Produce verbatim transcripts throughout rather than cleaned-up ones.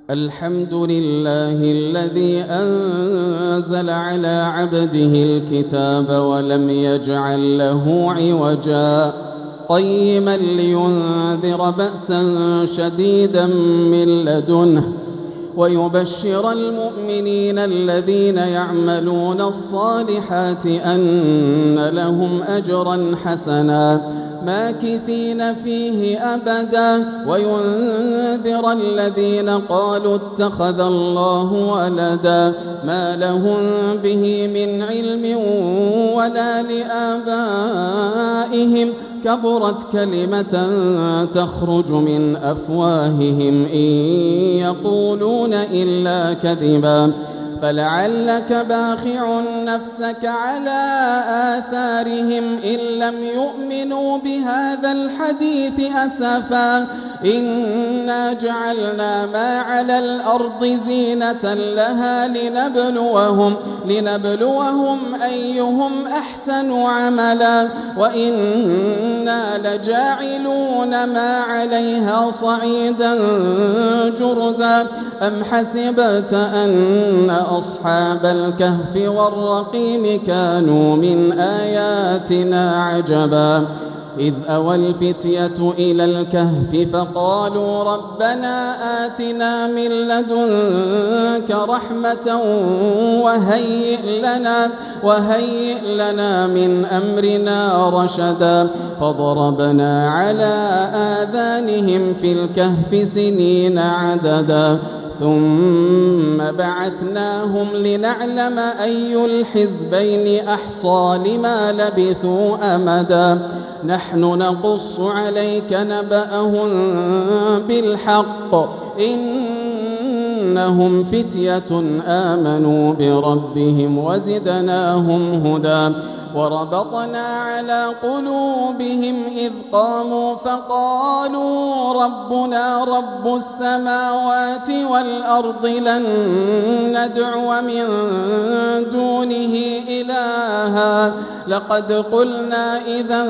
الحمد لله الذي أنزل على عبده الكتاب ولم يجعل له عوجا قيما لينذر بأسا شديدا من لدنه ويبشر المؤمنين الذين يعملون الصالحات أن لهم أجرا حسنا ماكثين فيه أبدا وينذر الذين قالوا اتخذ الله ولدا ما لهم به من علم ولا لآبائهم كبرت كلمة تخرج من أفواههم إن يقولون إلا كذبا فلعلك باخع نفسك على آثارهم إن لم يؤمنوا بهذا الحديث أسفا إنا جعلنا ما على الأرض زينة لها لنبلوهم لنبلوهم أيهم أحسن عملا وإنا لجاعلون ما عليها صعيدا جرزا أم حسبت أن أصحاب الكهف والرقيم كانوا من آياتنا عجبا إذ أوى الفتية إلى الكهف فقالوا ربنا آتنا من لدنك رحمة وهيئ لنا, وهيئ لنا من أمرنا رشدا فضربنا على آذانهم في الكهف سنين عددا ثم بعثناهم لنعلم أي الحزبين أحصى لما لبثوا أمدا نحن نقص عليك نبأهم بالحق إنهم فتية آمنوا بربهم وزدناهم هدى وربطنا على قلوبهم إذ قاموا فقالوا ربنا رب السماوات والأرض لن ندعو من دونه إلها لقد قلنا إذا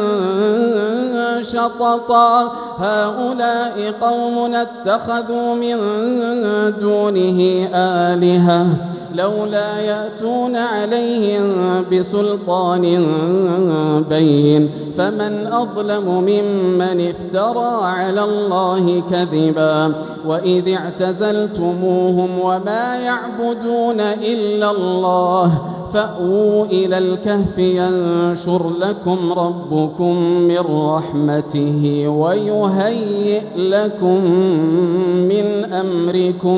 شططا هؤلاء قوم اتخذوا من دونه آلهة لولا يأتون عليهم بسلطان بين فمن أظلم ممن افترى على الله كذبا وإذ اعتزلتموهم وما يعبدون إلا الله فأووا إلى الكهف ينشر لكم ربكم من رحمته ويهيئ لكم من أمركم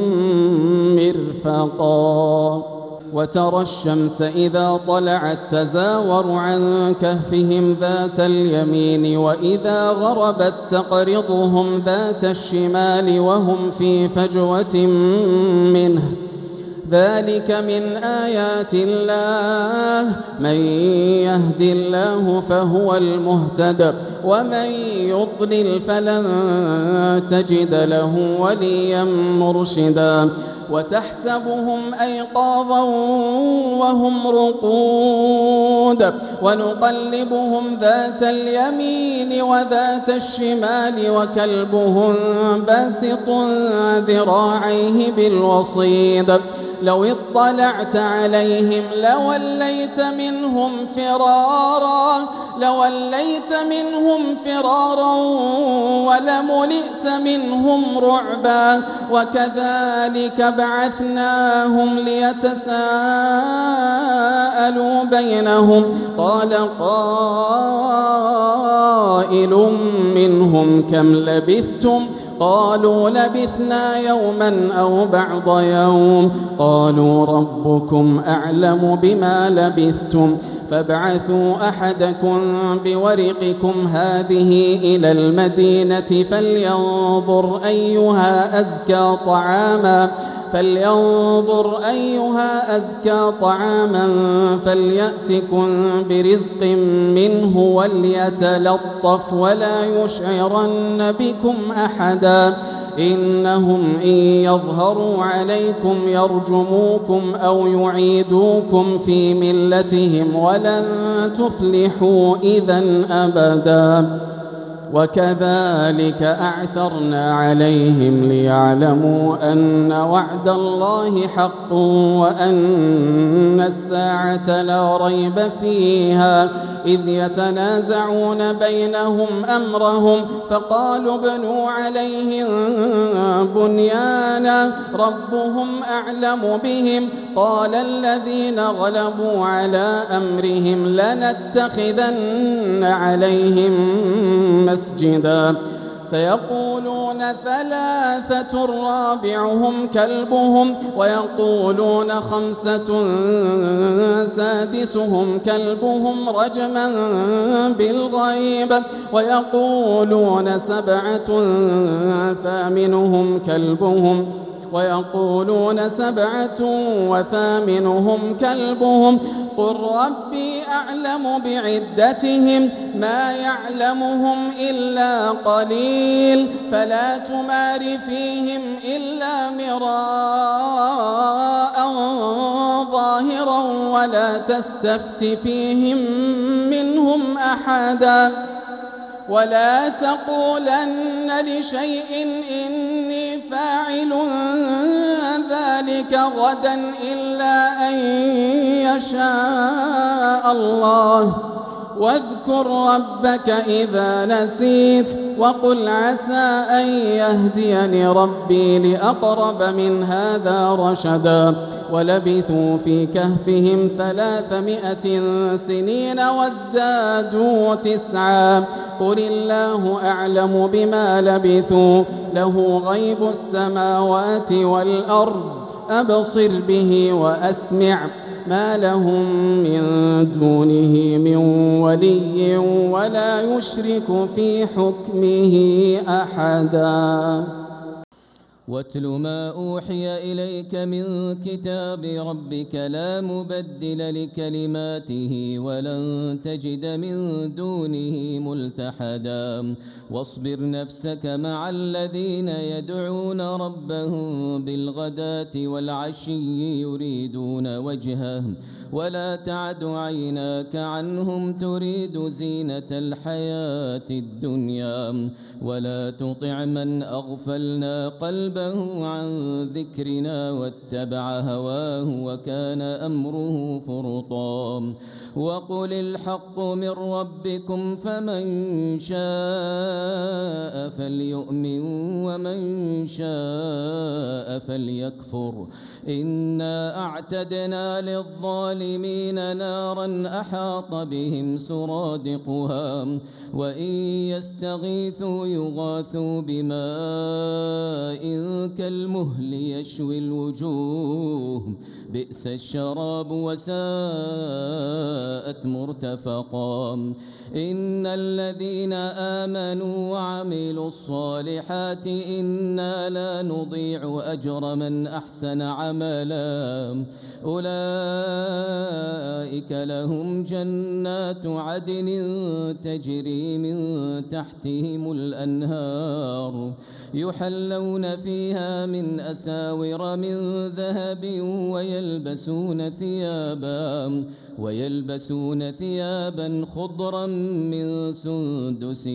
مرفقا وترى الشمس إذا طلعت تزاور عن كهفهم ذات اليمين وإذا غربت تقرضهم ذات الشمال وهم في فجوة منه ذلك من آيات الله من يهد الله فهو المهتد ومن يضلل فلن تجد له وليا مرشدا وتحسبهم أيقاظا وهم رقود ونقلبهم ذات اليمين وذات الشمال وكلبهم باسط ذراعيه بالوصيد لو اطلعت عليهم لوليت منهم فرارا لوليت منهم فرارا ولملئت منهم رعبا وكذلك بعثناهم ليتساءلوا بينهم قال قائل منهم كم لبثتم قالوا لبثنا يوما أو بعض يوم قالوا ربكم أعلم بما لبثتم فابعثوا أحدكم بورقكم هذه إلى المدينة فلينظر أيها أزكى طعاما فلينظر أيها أزكى طعاما فليأتكم برزق منه وليتلطف ولا يشعرن بكم أحدا إنهم إن يظهروا عليكم يرجموكم أو يعيدوكم في ملتهم ولن تفلحوا إذا أبدا وكذلك أعثرنا عليهم ليعلموا أن وعد الله حق وأن الساعة لا ريب فيها إذ يتنازعون بينهم أمرهم فقالوا ابنوا عليهم بنيانا ربهم أعلم بهم قال الذين غلبوا على أمرهم لنتخذن عليهم مسجدا سيقولون ثلاثة رابعهم كلبهم ويقولون خمسة سادسهم كلبهم رجما بالغيب ويقولون سبعة ثامنهم كلبهم ويقولون سبعة وثامنهم كلبهم قل ربي أعلم بعدتهم ما يعلمهم إلا قليل فلا تمار فيهم إلا مراء ظاهرا ولا تستفت فيهم منهم أحدا ولا تقولن لشيء إني فاعل ذلك غدا إلا أن يشاء الله واذكر ربك إذا نسيت وقل عسى أن يهديني ربي لأقرب من هذا رشدا ولبثوا في كهفهم ثلاثمائة سنين وازدادوا تسعا قل الله أعلم بما لبثوا له غيب السماوات والأرض أبصر به وأسمع ما لهم من دونه من ولي ولا يشرك في حكمه أحدا واتل ما أوحي إليك من كتاب ربك لا مبدل لكلماته ولن تجد من دونه ملتحدا واصبر نفسك مع الذين يدعون ربهم بالغداة والعشي يريدون وجهه ولا تعد عيناك عنهم تريد زينة الحياة الدنيا ولا تطع من أغفلنا قلبه عن ذكرنا واتبع هواه وكان أمره فرطا وقل الحق من ربكم فمن شاء فليؤمن ومن شاء فليكفر إنا أعتدنا للظالمين نارا أحاط بهم سرادقها وإن يستغيثوا يغاثوا بماء كالمهل يشوي الوجوه بئس الشراب وساءت مرتفقا إن الذين آمنوا وعملوا الصالحات إنا لا نضيع أجر من أحسن عملا أولئك لهم جنات عدن تجري من تحتهم الأنهار يحلون فيها من أساور من ذهب ويلبسون ثيابا ويلبسون ثيابا خضرا من سندس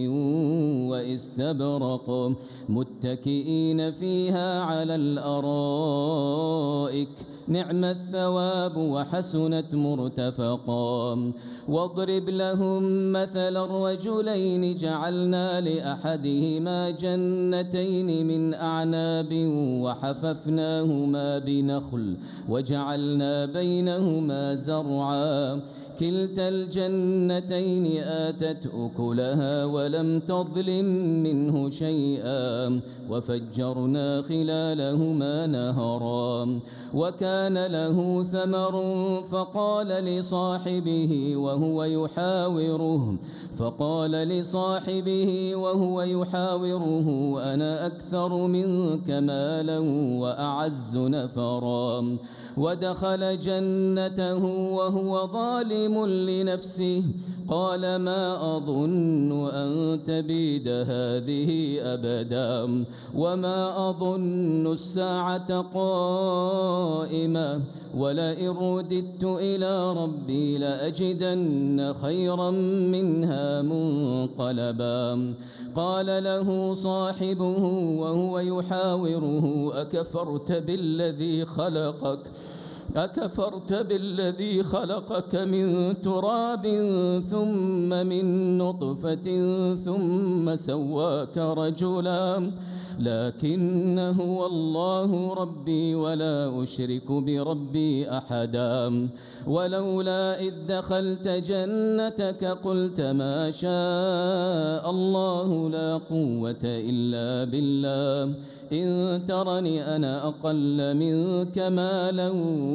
واستبرق متكئين فيها على الأرائك نعم الثواب وحسنت مرتفقا واضرب لهم مثل الرجلين جعلنا لأحدهما جنتين من أعناب وحففناهما بنخل وجعلنا بينهما زرعا كلتا الجنتين آتت أكلها ولم تظلم منه شيئا وفجرنا خلالهما نهرا وكان له ثمر فقال لصاحبه وهو يحاوره فقال لصاحبه وهو يحاوره أنا أكثر منك مالا وأعز نفرا ودخل جنته وهو ظالم لنفسه قال ما أظن أن تبيد هذه أبدا وما أظن الساعة قائمة ظالمة ولئن رددت إلى ربي لأجدن خيرا منها منقلبا قال له صاحبه وهو يحاوره أكفرت بالذي خلقك أكفرت بالذي خلقك من تراب ثم من نطفة ثم سواك رجلا لكن هو الله ربي ولا أشرك بربي أحدا ولولا إذ دخلت جنتك قلت ما شاء الله لا قوة إلا بالله إن ترني أنا أقل منك مالا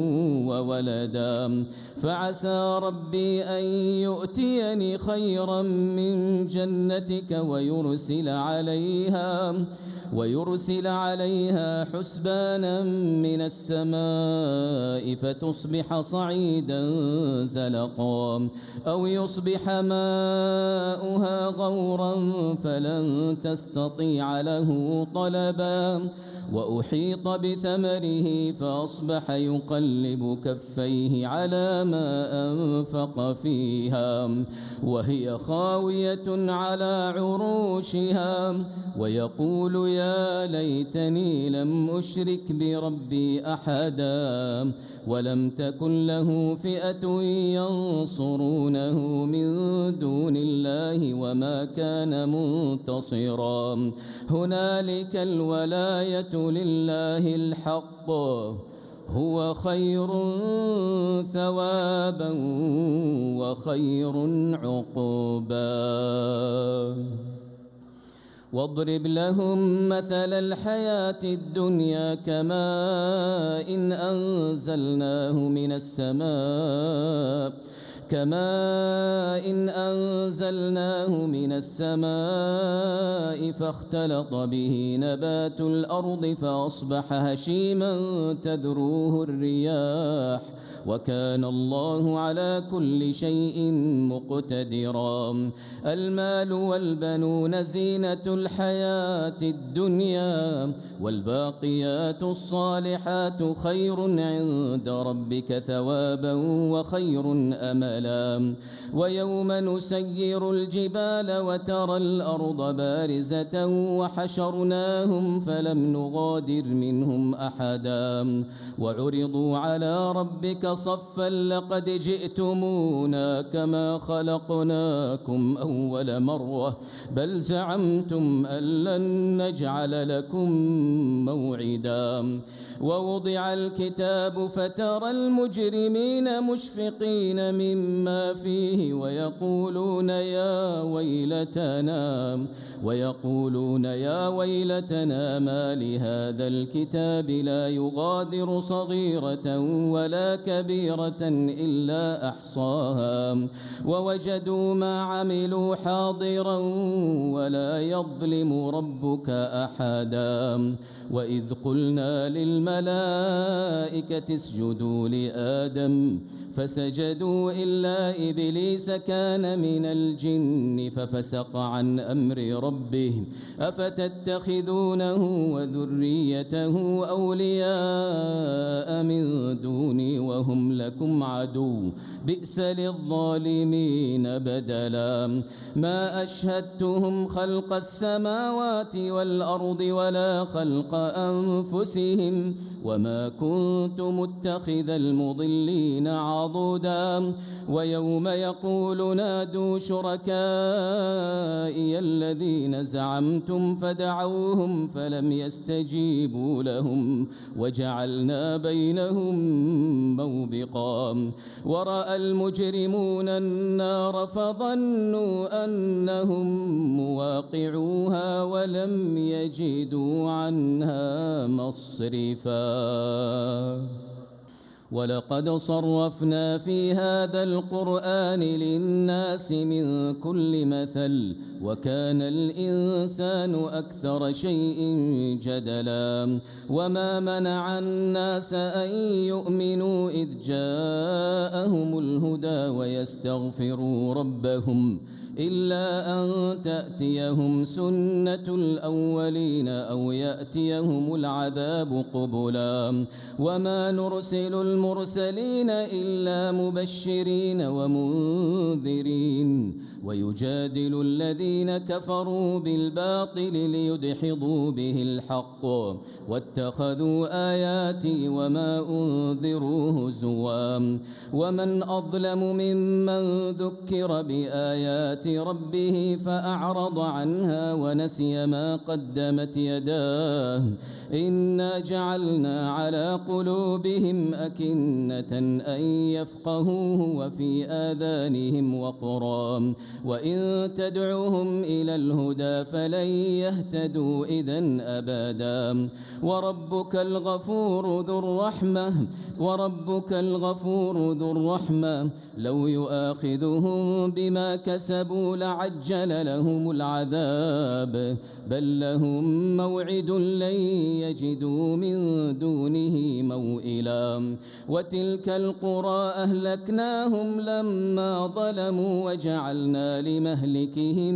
وولدا فعسى ربي أن يؤتيني خيرا من جنتك ويرسل عليها ويرسل عليها حسبانا من السماء فتصبح صعيدا زلقا أو يصبح ماؤها غورا فلن تستطيع له طلبا وأحيط بثمره فأصبح يقلب كفيه على ما أنفق فيها وهي خاوية على عروشها ويقول يا ليتني لم أشرك بربي أحدا ولم تكن له فئة ينصرونه من دون الله وما كان منتصرا هنالك الولاية لله الحق هو خير ثوابا وخير عقبا واضرب لهم مثل الحياة الدنيا كماء إن أنزلناه من السماء كماء إن أنزلناه من السماء فاختلط به نبات الأرض فأصبح هشيما تذروه الرياح وكان الله على كل شيء مقتدرا المال والبنون زينة الحياة الدنيا والباقيات الصالحات خير عند ربك ثوابا وخير أملا ويوم نسير الجبال وترى الأرض بارزة وحشرناهم فلم نغادر منهم أحدا وعرضوا على ربك صفا لقد جئتمونا كما خلقناكم أول مرة بل زعمتم أن لن نجعل لكم موعدا ووضع الكتاب فترى المجرمين مشفقين مما فيه ويقولون يا ويلتنا ويقولون يا ويلتنا ما لهذا الكتاب لا يغادر صغيرة ولا كبيرة إلا أحصاها ووجدوا ما عملوا حاضرا ولا يظلم ربك أحدا وإذ قلنا للملائكة اسجدوا لآدم فسجدوا إلا إبليس كان من الجن ففسق عن أمر ربه أفتتخذونه وذريته أولياء من دوني وهم لكم عدو بئس للظالمين بدلا ما أشهدتهم خلق السماوات والأرض ولا خلق أنفسهم وما كنت متخذ المضلين عضدا ويوم يقول نادوا شركائي الذين زعمتم فدعوهم فلم يستجيبوا لهم وجعلنا بينهم موبقا ورأى المجرمون النار فظنوا أنهم مواقعوها ولم يجدوا عنها مصرفا ولقد صرفنا في هذا القرآن للناس من كل مثل وكان الإنسان أكثر شيء جدلا وما منع الناس أن يؤمنوا إذ جاءهم الهدى ويستغفروا ربهم إلا أن تأتيهم سنة الأولين أو يأتيهم العذاب قبلا وما نرسل المرسلين إلا مبشرين ومنذرين ويجادل الذين كفروا بالباطل ليدحضوا به الحق واتخذوا آياتي وما أنذروا هزوا ومن أظلم ممن ذكر بآيات ربه فأعرض عنها ونسي ما قدمت يداه إنا جعلنا على قلوبهم أكنة أن يفقهوه وفي آذانهم وقرا وإن تدعوهم إلى الهدى فلن يهتدوا إذن أبدا وربك الغفور ذو الرحمة وربك الغفور ذو الرحمة لو يؤاخذهم بما كسبوا لعجل لهم العذاب بل لهم موعد لن يجدوا من دونه موئلا وتلك القرى أهلكناهم لما ظلموا وجعلنا لمهلكهم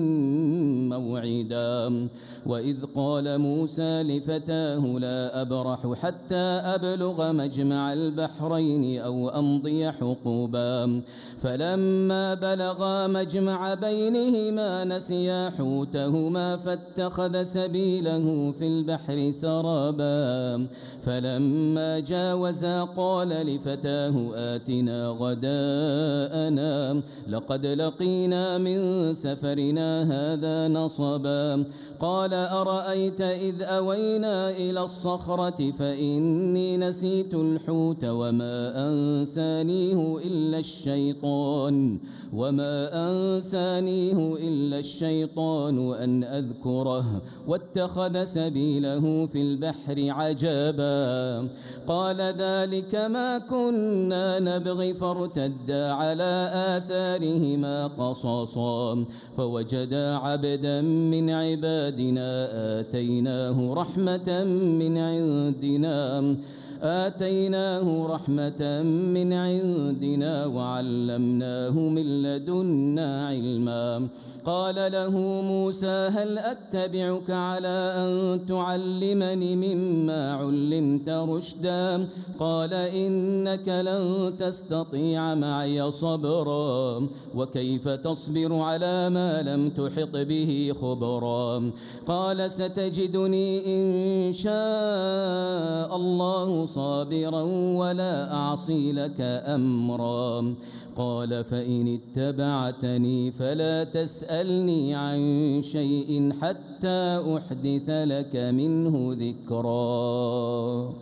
موعدا وإذ قال موسى لفتاه لا أبرح حتى أبلغ مجمع البحرين أو أمضي حقوبا فلما بلغا مجمع بينهما نسيا حوتهما فاتخذ سبيله في البحر سرابا فلما جاوزا قال لفتاه آتنا غداءنا لقد لقينا من سفرنا هذا نصبا قال أرأيت إذ أوينا إلى الصخرة فإني نسيت الحوت وما أنسانيه إلا الشيطان وما أنسانيه إلا الشيطان أن أذكره واتخذ سبيله في البحر عجبا قال ذلك ما كنا نبغي فارتدا على آثارهما قصصا فوجدا عبدا من عبادنا آتيناه رحمة من عندنا آتيناه رحمة من عندنا وعلمناه من لدنا علما قال له موسى هل أتبعك على أن تعلمني مما علمت رشدا قال إنك لن تستطيع معي صبرا وكيف تصبر على ما لم تحط به خبرا قال ستجدني إن شاء الله صابرا ولا أعصي لك أمرا قال فإن اتبعتني فلا تسألني عن شيء حتى أحدث لك منه ذكرا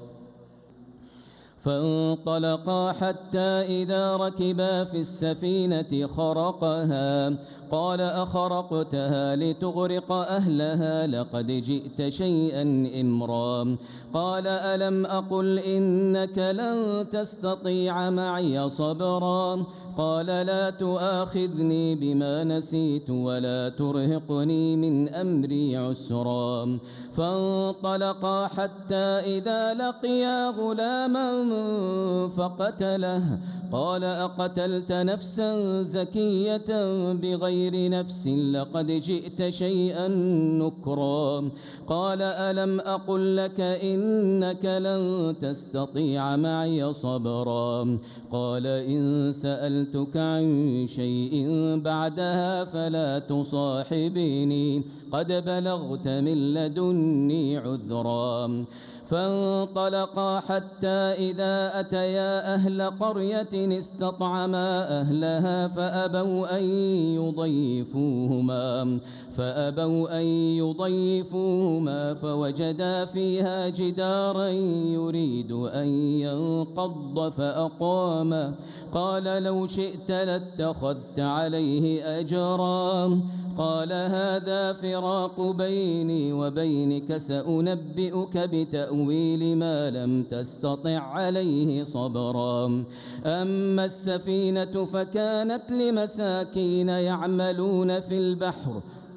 فانطلقا حتى إذا ركبا في السفينة خرقها قال أخرقتها لتغرق أهلها لقد جئت شيئا إمرا قال ألم أقل إنك لن تستطيع معي صبرا قال لا تؤاخذني بما نسيت ولا ترهقني من أمري عسرا فانطلقا حتى إذا لقيا غلاما فقتله قال أقتلت نفسا زكية بغير نفس لقد جئت شيئا نكرا قال ألم أقل لك إنك لن تستطيع معي صبرا قال إن سألتك عن شيء بعدها فلا تصاحبني قد بلغت من لدني عذرا فانطلقا حتى إذا أتيا أهل قرية استطعما أهلها فأبوا أن يضيفوهما فأبوا أن يضيفوهما فوجدا فيها جدارا يريد أن ينقض فأقام قال لو شئت لاتخذت عليه أجرا قال هذا فراق بيني وبينك سأنبئك بتأويل ما لم تستطع عليه صبرا أما السفينة فكانت لمساكين يعملون في البحر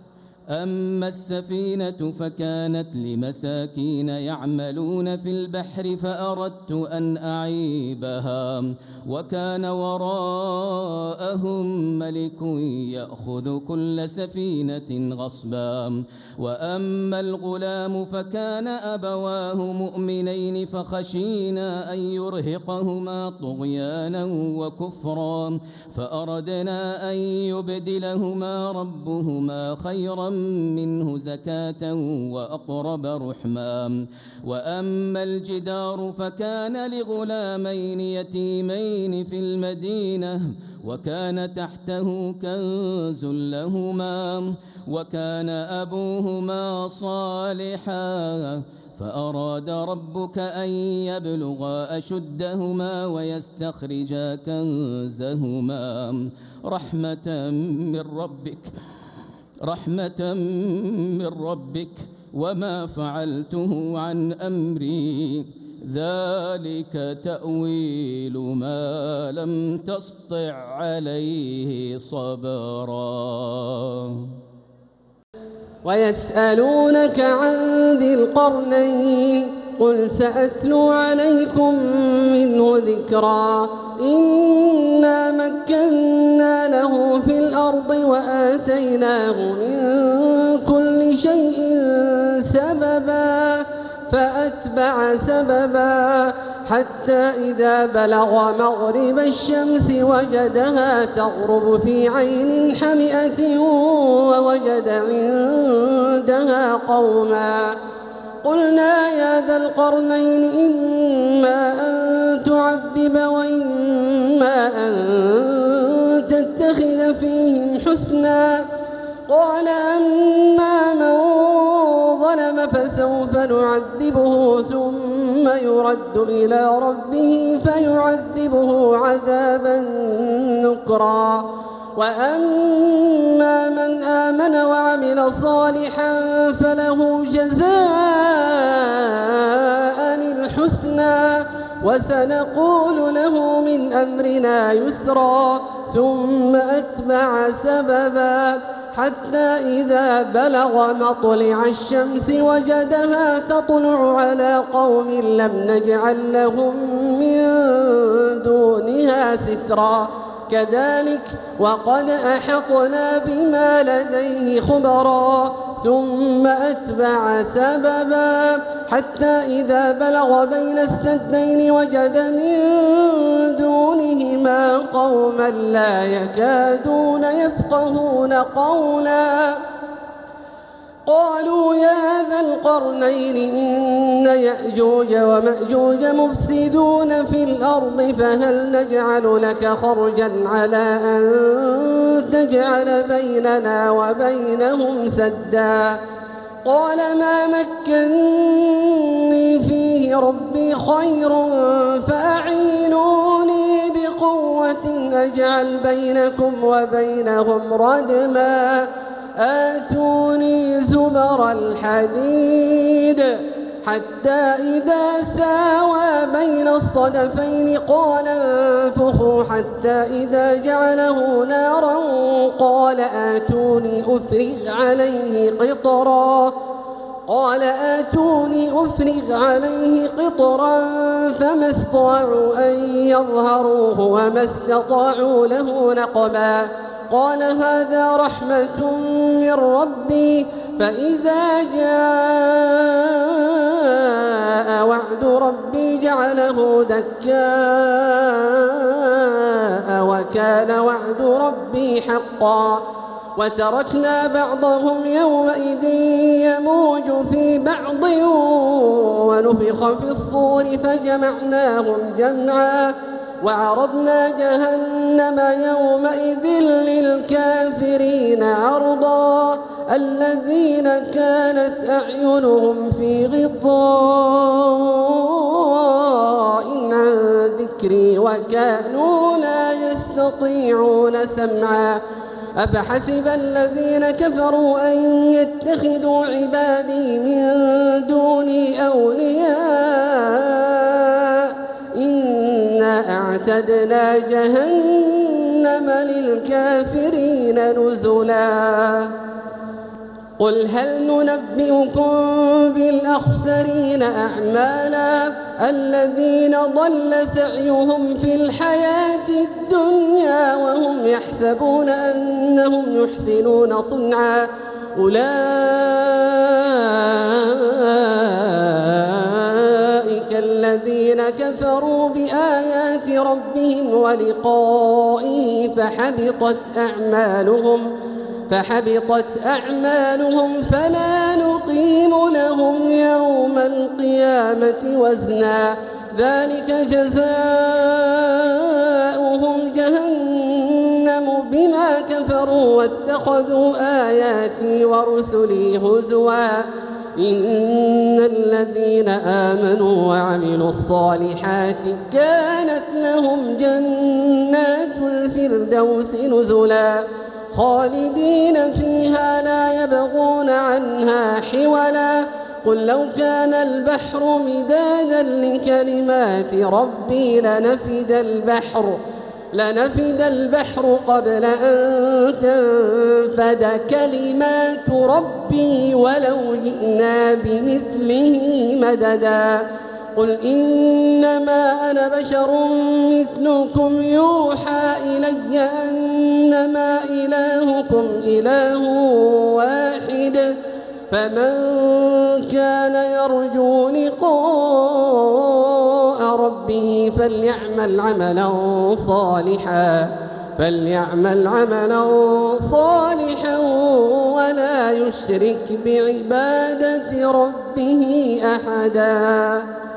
أما السفينة فكانت لمساكين يعملون في البحر فأردت أن أعيبها وكان وراءهم ملك يأخذ كل سفينة غصبا. وأما الغلام فكان أبواه مؤمنين فخشينا أن يرهقهما طغيانا وكفرا فأردنا أن يبدلهما ربهما خيرا منه زكاة وأقرب رحما. وأما الجدار فكان لغلامين يتيمين في المدينة وكان تحته كنز لهما وكان أبوهما صالحا فأراد ربك أن يبلغا أشدهما ويستخرجا كنزهما رحمة من ربك رحمة من ربك وما فعلته عن أمري ذلك تأويل ما لم تسطع عليه صبرا. ويسألونك عن ذي القرنين قل سأتلو عليكم منه ذكرا إنا مكنا له في الأرض وآتيناه من كل شيء سببا فأتبع سببا حتى إذا بلغ مغرب الشمس وجدها تغرب في عين حمئة ووجد عندها قوما قلنا يا ذا القرنين إما أن تعذب وإما أن تتخذ فيهم حسنا قال أما من ظلم فسوف نعذبه ثم يرد إلى ربه فيعذبه عذابا نكرا وأما من آمن وعمل صالحا فله جزاء الحسنى وسنقول له من أمرنا يسرا ثم أتبع سببا حتى إذا بلغ مطلع الشمس وجدها تطلع على قوم لم نجعل لهم من دونها سترا كذلك وقد أحطنا بما لديه خبرا ثم أتبع سببا حتى إذا بلغ بين السدين وجد من دونهما قوما لا يكادون يفقهون قولا قالوا يا ذا القرنين إن يأجوج ومأجوج مفسدون في الأرض فهل نجعل لك خرجا على أن تجعل بيننا وبينهم سدا قال ما مكني فيه ربي خير فأعينوني بقوة أجعل بينكم وبينهم ردما آتوني زبر الحديد حتى إذا ساوى بين الصدفين قال انفخوا حتى إذا جعله نارا قال آتوني أفرغ عليه قطرا قال آتوني أفرغ عليه قطرا فما استطاعوا أن يظهروه وما استطاعوا له نقبا قال هذا رحمة من ربي فإذا جاء وعد ربي جعله دكاء وكان وعد ربي حقا وتركنا بعضهم يومئذ يموج في بعض ونفخ في الصور فجمعناهم جمعا وعرضنا جهنم يومئذ للكافرين عرضا الذين كانت أعينهم في غطاء عن ذكري وكانوا لا يستطيعون سمعا أفحسب الذين كفروا أن يتخذوا عبادي من دوني أولياء إنا أعتدنا جهنم للكافرين نزلا. قل هل ننبئكم بالأخسرين أعمالا الذين ضل سعيهم في الحياة الدنيا وهم يحسبون أنهم يحسنون صنعا أولئك الذين كفروا بآيات ربهم ولقائه فحبطت أعمالهم فحبطت أعمالهم فلا نقيم لهم يوم القيامة وزنا ذلك جزاؤهم جهنم بما كفروا واتخذوا آياتي ورسلي هزوا إن الذين آمنوا وعملوا الصالحات كانت لهم جنات الفردوس نزلا خالدين فيها لا يبغون عنها حولا قل لو كان البحر مدادا لكلمات ربي لنفد البحر لنفد البحر قبل أن تنفد كلمات ربي ولو جئنا بمثله مددا قل إنما أنا بشر مثلكم يوحى إلي أنما إلهكم إله واحد فمن كان يرجو لقاء ربه فليعمل عملا صالحا فليعمل عملا صالحا ولا يشرك بعبادة ربه أحدا.